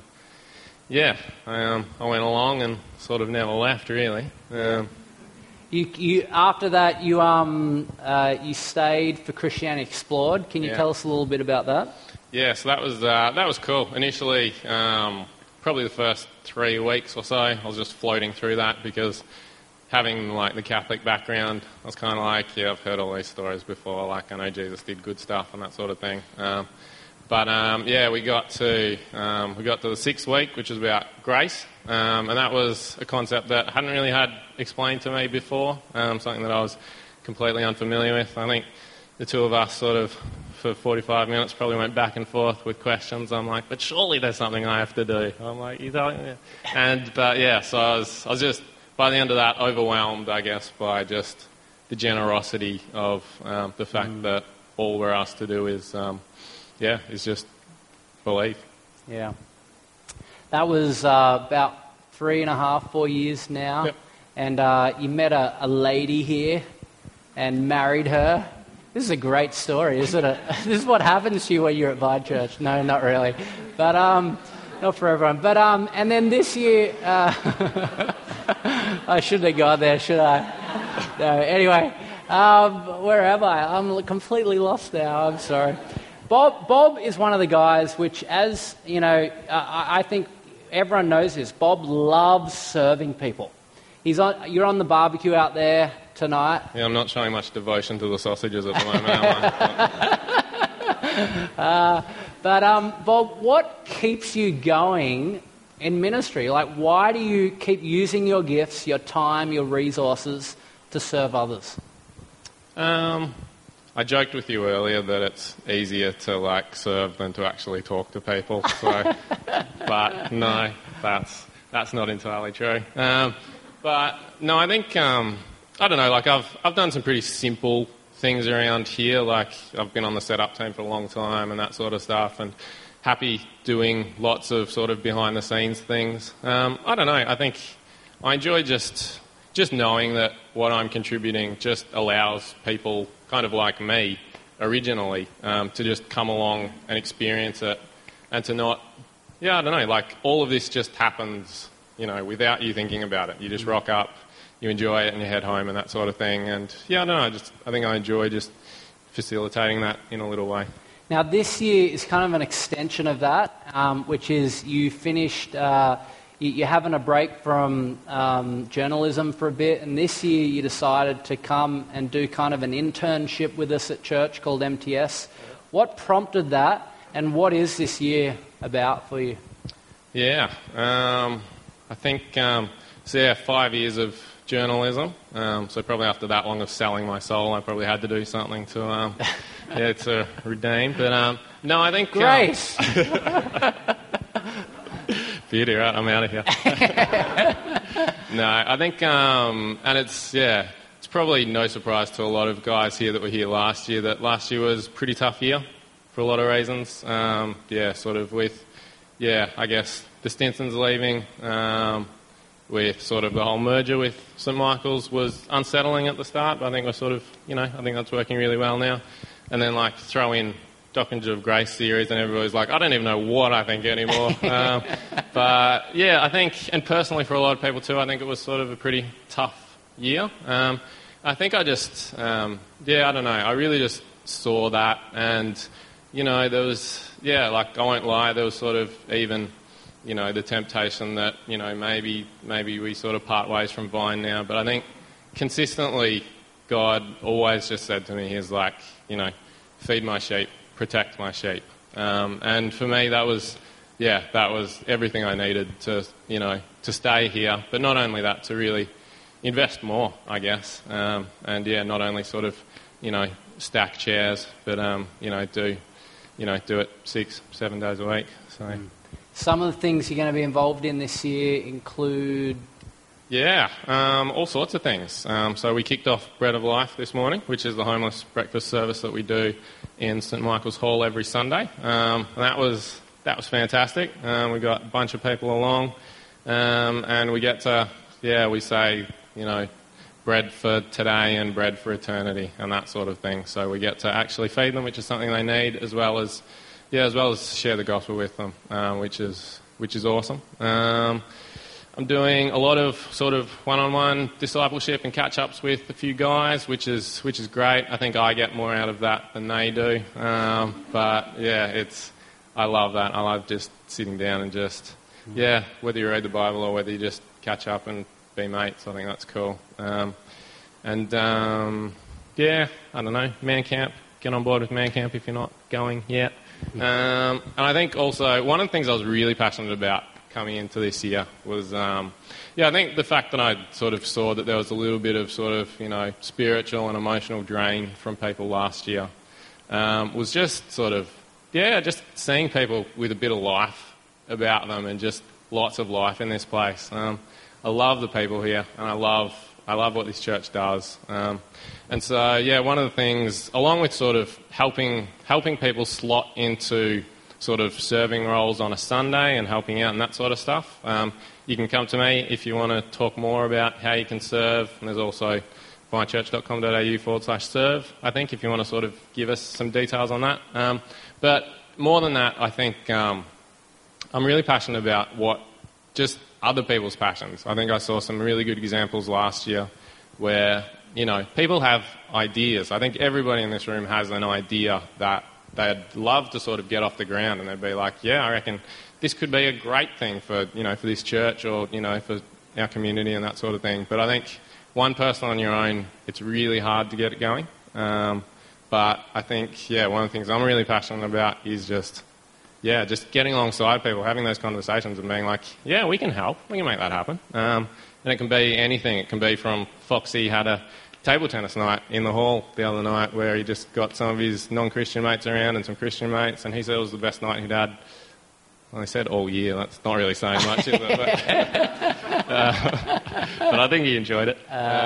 went along and sort of never left, really. You after that, you stayed for Christianity Explored. Can you tell us a little bit about that? Yeah, so that was cool. Initially, probably the first 3 weeks or so, I was just floating through that because having like the Catholic background, I was kind of like, I've heard all these stories before. Like I know Jesus did good stuff and that sort of thing. We got to the 6th week, which was about grace, and that was a concept that hadn't really had explained to me before, something that I was completely unfamiliar with. I think the two of us sort of, for 45 minutes, probably went back and forth with questions. I'm like, but surely there's something I have to do. I'm like, you telling me? So I was just, by the end of that, overwhelmed, I guess, by just the generosity of the fact that all we're asked to do is just believe. Yeah. That was about 3.5, 4 years now. Yep. And you met a lady here and married her. This is a great story, isn't it? This is what happens to you when you're at Vine Church. No, not really. But not for everyone. But and then this year, I shouldn't have gone there, should I? No. Anyway, where am I? I'm completely lost now. I'm sorry. Bob is one of the guys which, as you know, I think everyone knows this. Bob loves serving people. You're on the barbecue out there tonight. Yeah, I'm not showing much devotion to the sausages at the moment, am I? Bob, what keeps you going in ministry? Like, why do you keep using your gifts, your time, your resources to serve others? I joked with you earlier that it's easier to serve than to actually talk to people. So, but no, that's not entirely true. But no, I think I don't know. I've done some pretty simple things around here. I've been on the setup team for a long time and that sort of stuff, and happy doing lots of sort of behind the scenes things. I don't know. I think I enjoy just knowing that what I'm contributing just allows people kind of like me originally to just come along and experience it, and to not, I don't know, all of this just happens, without you thinking about it. You just rock up, you enjoy it, and you head home and that sort of thing. And I don't know, I think I enjoy just facilitating that in a little way. Now, this year is kind of an extension of that, which is you finished, you're having a break from journalism for a bit, and this year you decided to come and do kind of an internship with us at church called MTS. What prompted that, and what is this year about for you? Yeah, I think, 5 years of journalism, so probably after that long of selling my soul, I probably had to do something to redeem. But no, I think... Grace! Beauty, right? I'm out of here. No, I think, and it's probably no surprise to a lot of guys here that were here last year that last year was a pretty tough year for a lot of reasons. Sort of with, I guess the Stinsons leaving, with sort of the whole merger with St Michael's was unsettling at the start, but I think we're sort of, I think that's working really well now. And then throw in Doctrines of Grace series, and everybody's like, I don't even know what I think anymore. But I think, and personally for a lot of people too, I think it was sort of a pretty tough year. I think I just, I don't know, I really just saw that, and, there was, I won't lie, there was sort of even, the temptation that, maybe we sort of part ways from Vine now, but I think consistently God always just said to me, he's like, feed my sheep, protect my sheep. And for me, that was everything I needed to, to stay here. But not only that, to really invest more, I guess. And not only sort of, stack chairs, but, do it 6-7 days a week. So. Some of the things you're going to be involved in this year include... all sorts of things. So we kicked off Bread of Life this morning, which is the homeless breakfast service that we do in St Michael's Hall every Sunday. And that was fantastic. We got a bunch of people along, and we get to, we say, bread for today and bread for eternity and that sort of thing. So we get to actually feed them, which is something they need, as well as share the gospel with them, which is awesome. I'm doing a lot of sort of one-on-one discipleship and catch-ups with a few guys, which is great. I think I get more out of that than they do. But I love that. I love just sitting down and just, whether you read the Bible or whether you just catch up and be mates, I think that's cool. I don't know, Man Camp. Get on board with Man Camp if you're not going yet. And I think also one of the things I was really passionate about coming into this year was, I think the fact that I sort of saw that there was a little bit of sort of, spiritual and emotional drain from people last year was just sort of, just seeing people with a bit of life about them and just lots of life in this place. I love the people here, and I love what this church does. And so, one of the things, along with sort of helping people slot into sort of serving roles on a Sunday and helping out and that sort of stuff, you can come to me if you want to talk more about how you can serve. And there's also vinechurch.com.au/serve, I think, if you want to sort of give us some details on that. But more than that, I think I'm really passionate about what just other people's passions. I think I saw some really good examples last year where, people have ideas. I think everybody in this room has an idea that they'd love to sort of get off the ground, and they'd be like, I reckon this could be a great thing for, for this church or, for our community and that sort of thing. But I think one person on your own, it's really hard to get it going. But I think, one of the things I'm really passionate about is just getting alongside people, having those conversations and being like, we can help, we can make that happen. And it can be anything. It can be from Foxy had a table tennis night in the hall the other night where he just got some of his non-Christian mates around and some Christian mates, and he said it was the best night he'd had. Well, he said all year. That's not really saying much, is it? But I think he enjoyed it.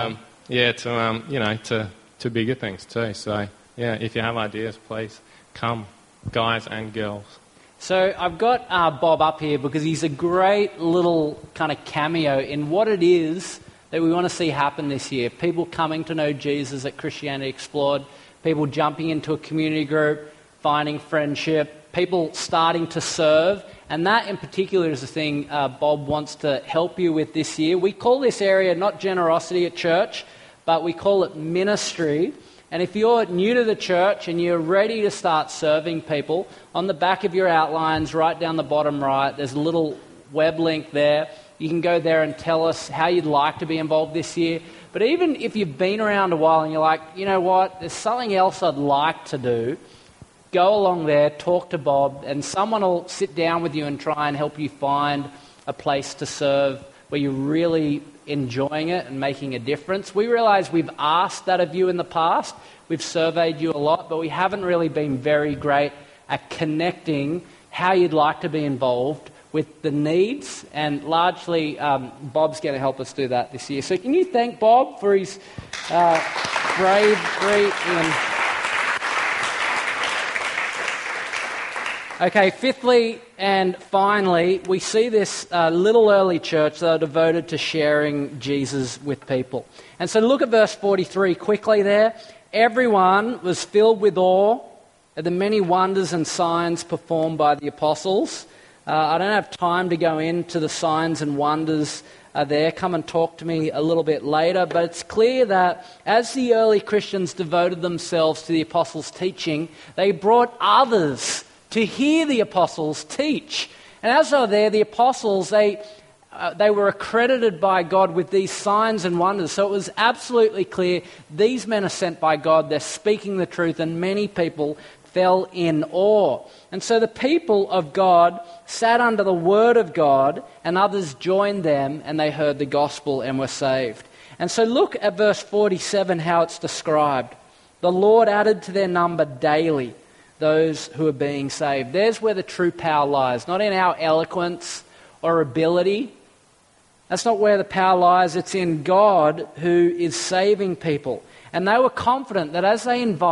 To bigger things too. So, if you have ideas, please come, guys and girls. So I've got Bob up here because he's a great little kind of cameo in what it is that we want to see happen this year. People coming to know Jesus at Christianity Explored, people jumping into a community group, finding friendship, people starting to serve. And that in particular is the thing Bob wants to help you with this year. We call this area not generosity at church, but we call it ministry. And if you're new to the church and you're ready to start serving people, on the back of your outlines, right down the bottom right, there's a little web link there. You can go there and tell us how you'd like to be involved this year. But even if you've been around a while and you're like, you know what, there's something else I'd like to do, go along there, talk to Bob, and someone will sit down with you and try and help you find a place to serve where you're really enjoying it and making a difference. We realise we've asked that of you in the past. We've surveyed you a lot, but we haven't really been very great at connecting how you'd like to be involved with the needs, and largely Bob's going to help us do that this year. So can you thank Bob for his bravery in... Okay, fifthly and finally, we see this little early church that are devoted to sharing Jesus with people. And so look at verse 43 quickly there. Everyone was filled with awe at the many wonders and signs performed by the apostles. I don't have time to go into the signs and wonders there. Come and talk to me a little bit later. But it's clear that as the early Christians devoted themselves to the apostles' teaching, they brought others to hear the apostles teach. And as they were there, the apostles, they were accredited by God with these signs and wonders. So it was absolutely clear these men are sent by God. They're speaking the truth, and many people fell in awe. And so the people of God sat under the word of God, and others joined them, and they heard the gospel and were saved. And so look at verse 47, how it's described. The Lord added to their number daily those who are being saved. There's where the true power lies, not in our eloquence or ability. That's not where the power lies. It's in God who is saving people. And they were confident that as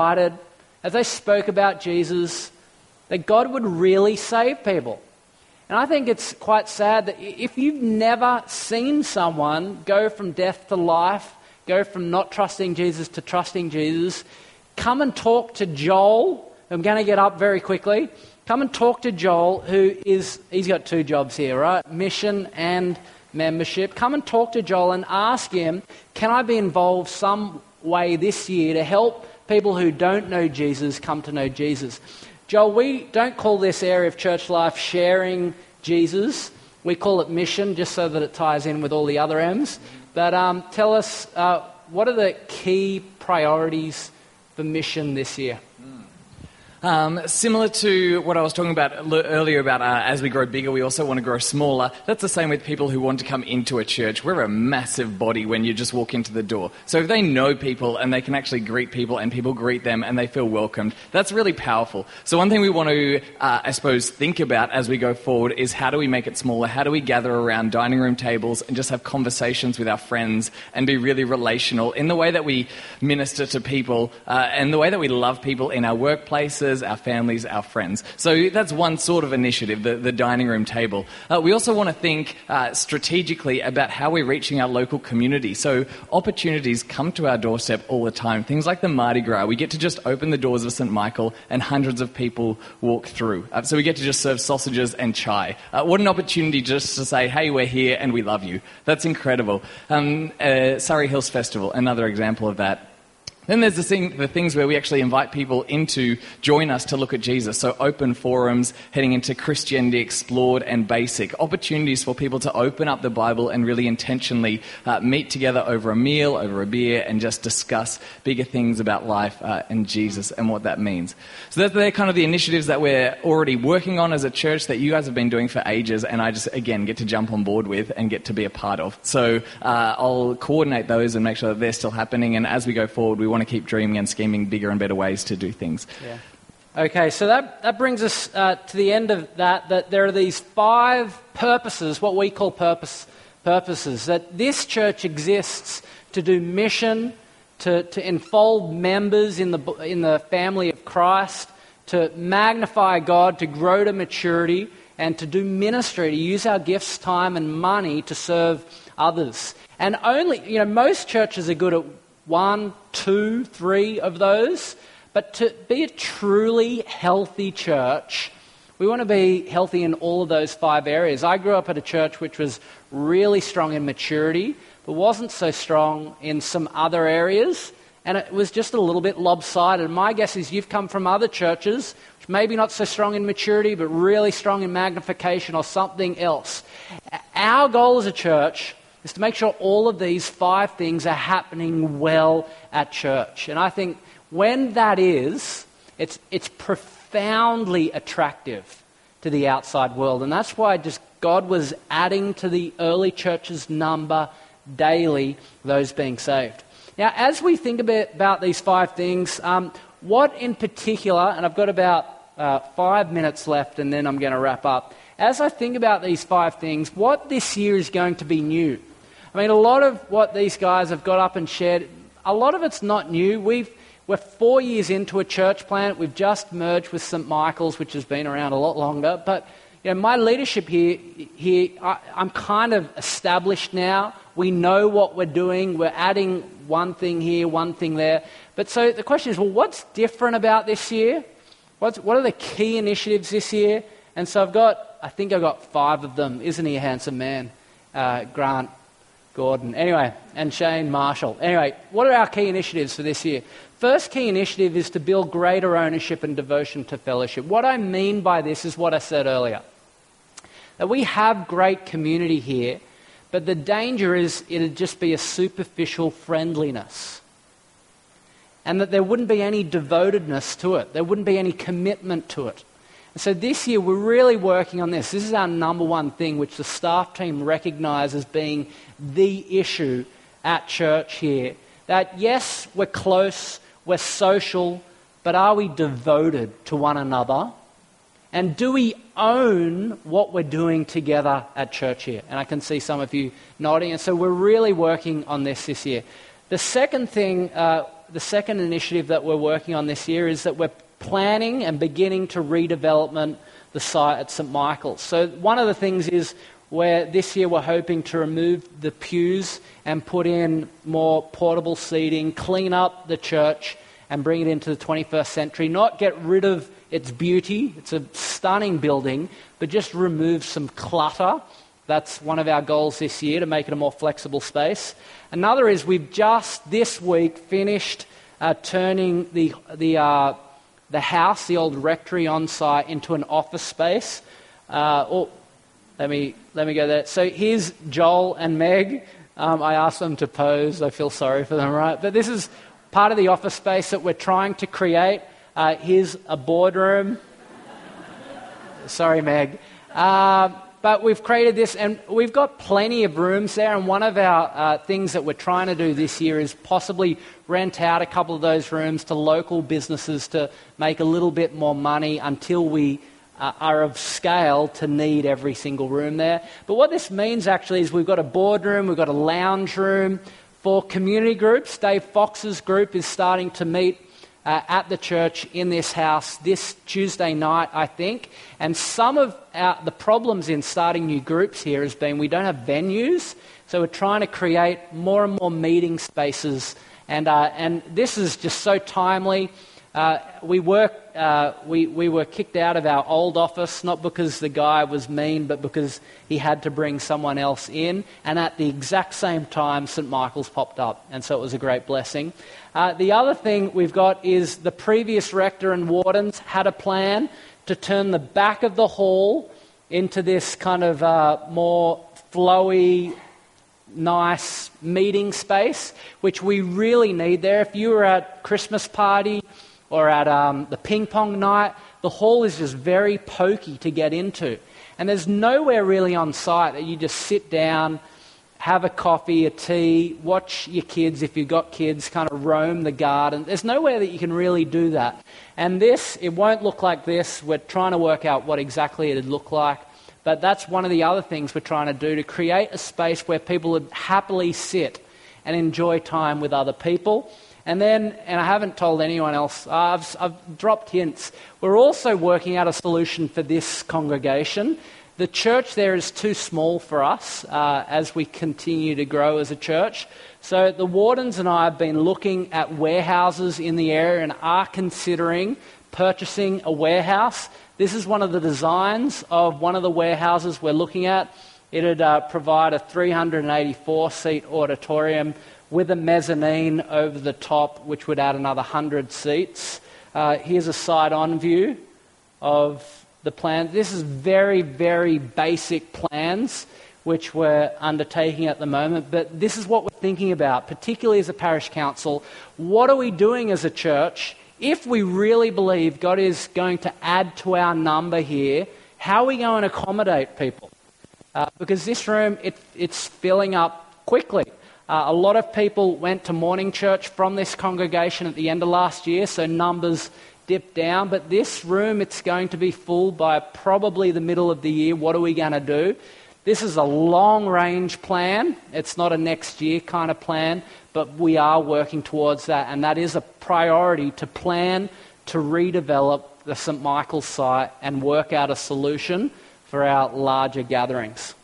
they spoke about Jesus, that God would really save people. And I think it's quite sad that if you've never seen someone go from death to life, go from not trusting Jesus to trusting Jesus, come and talk to Joel. I'm going to get up very quickly. Come and talk to Joel, he's got two jobs here, right? Mission and membership. Come and talk to Joel and ask him, can I be involved some way this year to help people who don't know Jesus come to know Jesus? Joel, we don't call this area of church life sharing Jesus. We call it mission, just so that it ties in with all the other M's. But tell us, what are the key priorities for mission this year? Similar to what I was talking about earlier about as we grow bigger, we also want to grow smaller. That's the same with people who want to come into a church. We're a massive body when you just walk into the door. So if they know people and they can actually greet people and people greet them and they feel welcomed, that's really powerful. So one thing we want to, I suppose, think about as we go forward is how do we make it smaller? How do we gather around dining room tables and just have conversations with our friends and be really relational in the way that we minister to people and the way that we love people in our workplaces, our families, our friends. So that's one sort of initiative, the dining room table. We also want to think strategically about how we're reaching our local community. So opportunities come to our doorstep all the time. Things like the Mardi Gras. We get to just open the doors of St. Michael and hundreds of people walk through. So we get to just serve sausages and chai. What an opportunity just to say, hey, we're here and we love you. That's incredible. Surrey Hills Festival, another example of that. Then there's the things where we actually invite people in to join us to look at Jesus. So open forums, heading into Christianity Explored and Basic. Opportunities for people to open up the Bible and really intentionally meet together over a meal, over a beer, and just discuss bigger things about life and Jesus and what that means. So they're kind of the initiatives that we're already working on as a church that you guys have been doing for ages, and I just, again, get to jump on board with and get to be a part of. So I'll coordinate those and make sure that they're still happening, and as we go forward, we want to keep dreaming and scheming bigger and better ways to do things. Yeah. Okay, so that brings us to the end of that there are these 5 purposes, what we call purposes, that this church exists to do mission, to enfold members in the family of Christ, to magnify God, to grow to maturity, and to do ministry, to use our gifts, time, and money to serve others. And most churches are good at 1, 2, 3 of those. But to be a truly healthy church, we want to be healthy in all of those 5 areas. I grew up at a church which was really strong in maturity, but wasn't so strong in some other areas. And it was just a little bit lopsided. My guess is you've come from other churches, which maybe not so strong in maturity, but really strong in magnification or something else. Our goal as a church is to make sure all of these 5 things are happening well at church. And I think when that is, it's profoundly attractive to the outside world. And that's why just God was adding to the early church's number daily, those being saved. Now, as we think about these 5 things, what in particular, and I've got about 5 minutes left and then I'm going to wrap up. As I think about these 5 things, what this year is going to be new? I mean, a lot of what these guys have got up and shared, a lot of it's not new. We're 4 years into a church plant. We've just merged with St. Michael's, which has been around a lot longer. But my leadership here, I'm kind of established now. We know what we're doing. We're adding one thing here, one thing there. But so the question is, well, what's different about this year? What are the key initiatives this year? And so I think I've got 5 of them. Isn't he a handsome man? Grant Gordon. Anyway, and Shane Marshall. Anyway, what are our key initiatives for this year? First key initiative is to build greater ownership and devotion to fellowship. What I mean by this is what I said earlier. That we have great community here, but the danger is it'd just be a superficial friendliness. And that there wouldn't be any devotedness to it. There wouldn't be any commitment to it. And so this year we're really working on this. This is our number one thing, which the staff team recognise as being the issue at church here. That yes, we're close, we're social, but are we devoted to one another? And do we own what we're doing together at church here? And I can see some of you nodding. And so we're really working on this year. The second thing, the second initiative that we're working on this year is that we're planning and beginning to redevelopment the site at St. Michael's. So one of the things is where this year we're hoping to remove the pews and put in more portable seating, clean up the church and bring it into the 21st century. Not get rid of its beauty, it's a stunning building, but just remove some clutter. That's one of our goals this year, to make it a more flexible space. Another is we've just this week finished turning the house, the old rectory on site, into an office space. Let me go there. So here's Joel and Meg. I asked them to pose. I feel sorry for them, right? But this is part of the office space that we're trying to create. Here's a boardroom. Sorry, Meg. But we've created this, and we've got plenty of rooms there, and one of our things that we're trying to do this year is possibly rent out a couple of those rooms to local businesses to make a little bit more money until we are of scale to need every single room there. But what this means actually is we've got a boardroom, we've got a lounge room for community groups. Dave Fox's group is starting to meet at the church in this house this Tuesday night, I think. And some of the problems in starting new groups here has been we don't have venues, so we're trying to create more and more meeting spaces. And this is just so timely. We were kicked out of our old office, not because the guy was mean, but because he had to bring someone else in. And at the exact same time, St. Michael's popped up. And so it was a great blessing. The other thing we've got is the previous rector and wardens had a plan to turn the back of the hall into this kind of more flowy, nice meeting space, which we really need there. If you were at Christmas party or at the ping pong night, the hall is just very pokey to get into. And there's nowhere really on site that you just sit down, have a coffee, a tea, watch your kids, if you've got kids, kind of roam the garden. There's nowhere that you can really do that. And this, it won't look like this. We're trying to work out what exactly it'd look like. But that's one of the other things we're trying to do, to create a space where people would happily sit and enjoy time with other people. And then, and I haven't told anyone else, I've dropped hints. We're also working out a solution for this congregation. The church there is too small for us as we continue to grow as a church. So the wardens and I have been looking at warehouses in the area and are considering purchasing a warehouse. This is one of the designs of one of the warehouses we're looking at. It would provide a 384-seat auditorium with a mezzanine over the top, which would add another 100 seats. Here's a side-on view of the plan. This is very, very basic plans which we're undertaking at the moment, but this is what we're thinking about, particularly as a parish council. What are we doing as a church? If we really believe God is going to add to our number here, how are we going to accommodate people? Because this room, it's filling up quickly. A lot of people went to morning church from this congregation at the end of last year, so numbers dipped down. But this room, it's going to be full by probably the middle of the year. What are we going to do? This is a long-range plan. It's not a next year kind of plan, but we are working towards that, and that is a priority, to plan to redevelop the St. Michael's site and work out a solution for our larger gatherings.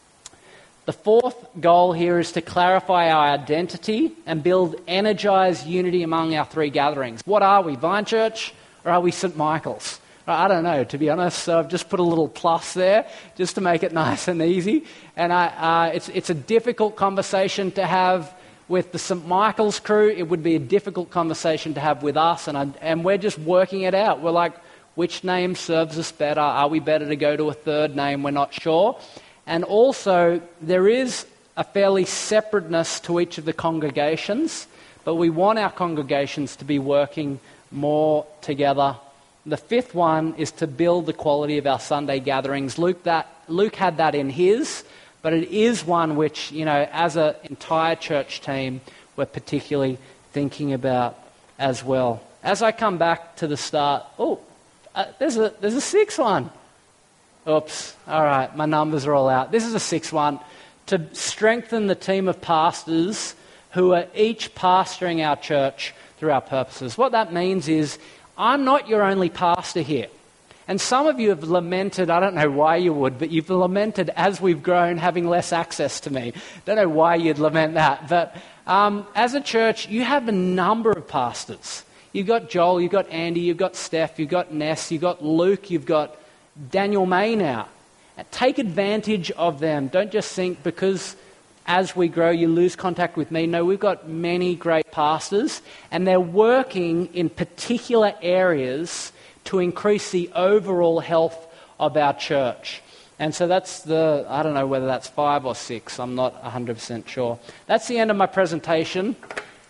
The fourth goal here is to clarify our identity and build energized unity among our three gatherings. What are we, Vine Church, or are we St. Michael's? I don't know, to be honest. So I've just put a little plus there just to make it nice and easy. And it's a difficult conversation to have with the St. Michael's crew. It would be a difficult conversation to have with us, and we're just working it out. We're like, which name serves us better? Are we better to go to a third name? We're not sure. And also, there is a fairly separateness to each of the congregations, but we want our congregations to be working more together. The fifth one is to build the quality of our Sunday gatherings. Luke had that in his, but it is one which, as an entire church team, we're particularly thinking about as well. As I come back to the start, there's a sixth one. Oops. All right, my numbers are all out. This is a sixth one. To strengthen the team of pastors who are each pastoring our church through our purposes. What that means is, I'm not your only pastor here. And some of you have lamented, I don't know why you would, but you've lamented as we've grown having less access to me. Don't know why you'd lament that. But as a church, you have a number of pastors. You've got Joel, you've got Andy, you've got Steph, you've got Ness, you've got Luke, you've got Daniel May now. Take advantage of them. Don't just think because as we grow you lose contact with me. No, we've got many great pastors, and they're working in particular areas to increase the overall health of our church. And so that's I don't know whether that's 5 or 6. I'm not 100% sure. That's the end of my presentation.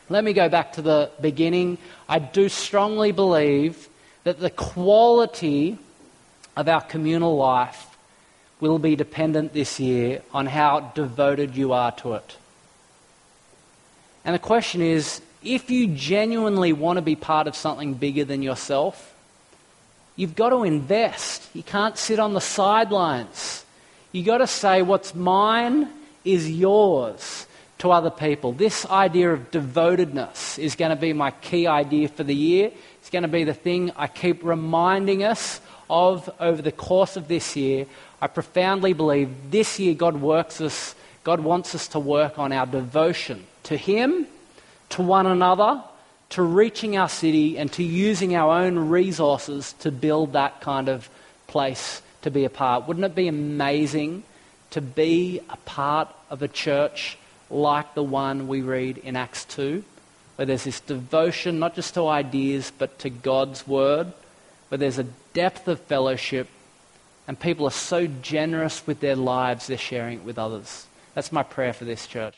Let me go back to the beginning. I do strongly believe that the quality of our communal life will be dependent this year on how devoted you are to it. And the question is, if you genuinely want to be part of something bigger than yourself, you've got to invest. You can't sit on the sidelines. You've got to say, what's mine is yours to other people. This idea of devotedness is going to be my key idea for the year. It's going to be the thing I keep reminding us of over the course of this year. I profoundly believe this year God wants us to work on our devotion to Him, to one another, to reaching our city, and to using our own resources to build that kind of place to be a part. Wouldn't it be amazing to be a part of a church like the one we read in Acts 2, where there's this devotion not just to ideas but to God's word, where there's a depth of fellowship and people are so generous with their lives they're sharing it with others. That's my prayer for this church.